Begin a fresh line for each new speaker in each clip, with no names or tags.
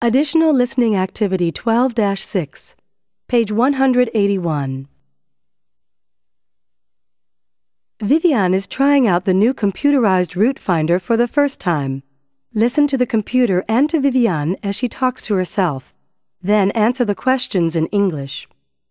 Additional Listening Activity 12-6, page 181. Viviane is trying out the new computerized route finder for the first time. Listen to the computer and to Viviane as she talks to herself. Then answer the questions in English.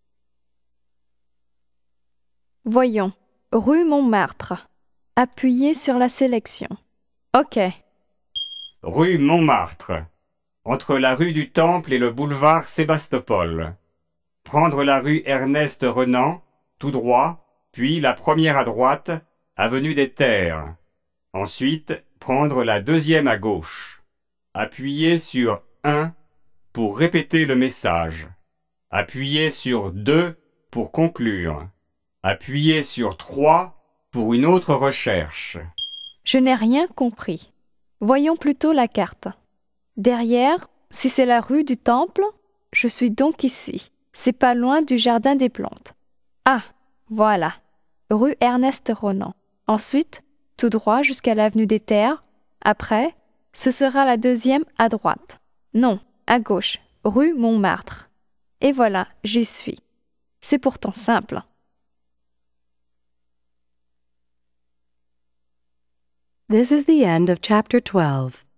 Voyons. Rue Montmartre. Appuyez sur la sélection. OK.
Rue Montmartre. Entre la rue du Temple et le boulevard Sébastopol. Prendre la rue Ernest Renan, tout droit, puis la première à droite, avenue des Terres. Ensuite, prendre la deuxième à gauche. Appuyez sur 1 pour répéter le message. Appuyez sur 2 pour conclure. Appuyez sur 3 pour une autre recherche.
Je n'ai rien compris. Voyons plutôt la carte. Derrière, si c'est la rue du Temple, je suis donc ici. C'est pas loin du jardin des plantes. Ah, voilà. Rue Ernest Renan. Ensuite, tout droit jusqu'à l'avenue des Terres. Après, ce sera la deuxième à droite. Non, à gauche. Rue Montmartre. Et voilà, j'y suis. C'est pourtant simple.
This is the end of Chapter 12.